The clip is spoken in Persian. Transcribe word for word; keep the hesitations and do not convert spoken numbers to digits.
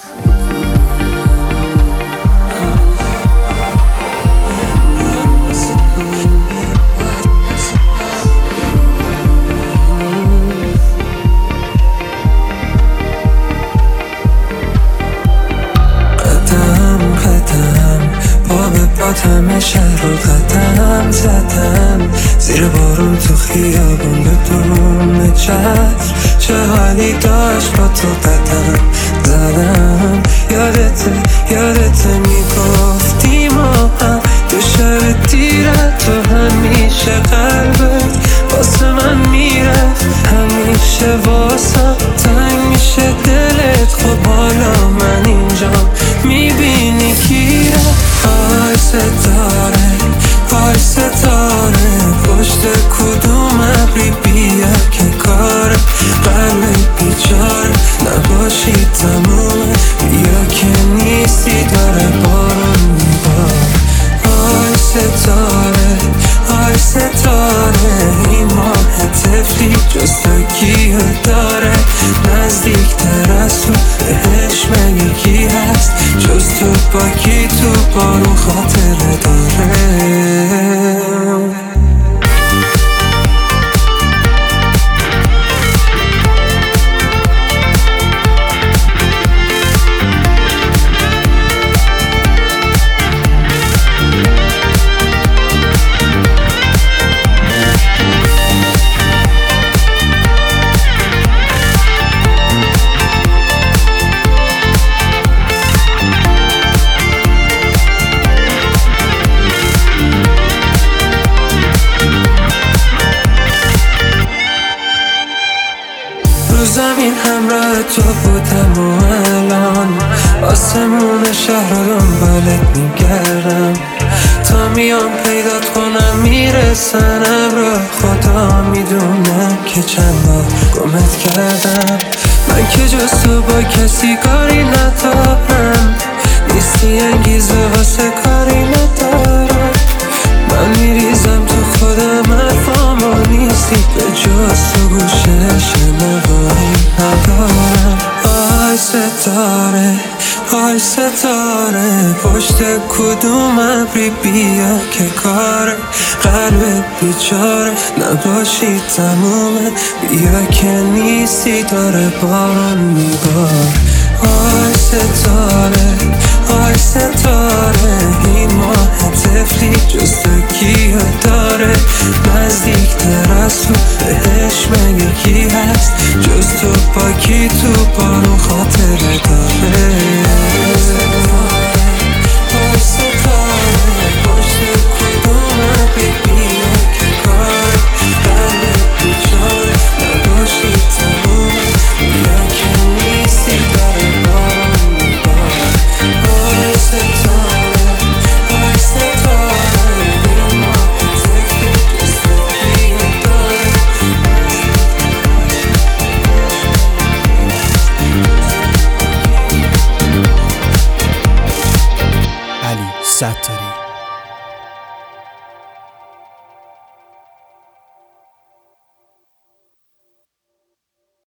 همه شهر رو قدم زدم، زیر بارون تو خیابون بدون چتر، چه حالی داشت با تو قدم زدم. یادته یادته میگفتی ما هم تو شب دیرت، تو همیشه قلبت واسه من میرفت، همیشه واسم تنگ میشه دلت. خب حالا من اینجا میبینی کی رفت. آی ستاره آی ستاره پشت کدوم ابری بیا که کار قلب بیچاره نباشی تمومه، بیا که نیستی داره بارون میبار. آی ستاره آی ستاره این ماه تفلی جستگی داره، نزدیکتر از تو بهش مگه کی هست جز تو، با کی تو بارون خاطره داره. زمین همراه تو بودم و الان آسمون شهر رو دنبالت میگردم، تا میام پیدات کنم میرسن ابرا. خدا میدونه که چند بار گمت کردم، من که جز تو با کسی کاری ندارم، نیستی انگیزه واسه کاری ندارم. من میریزم تو خودم حرفامو نیستی، به جز تو گوشه شنوایی ندارم. آی ستاره آی ستاره پشت کدوم ابری بیا که کار قلب بیچاره نباشی تمومه، بیا که نیستی داره بارون میبار. آی ستاره آی ستاره این ماه تفلی جستگی داره، نزدیکتر از تو بهش مگه کی هست جز تو، با کی تو بارون خاطره داره. آی ستاره پشت کدوم ابری بیا که کار قلب بیچاره نباشی تمومه، بیا که نیستی داره بارون میبار. آی ستاره آی ستاره این ماه تفلی جستگی داره. علی ستاری.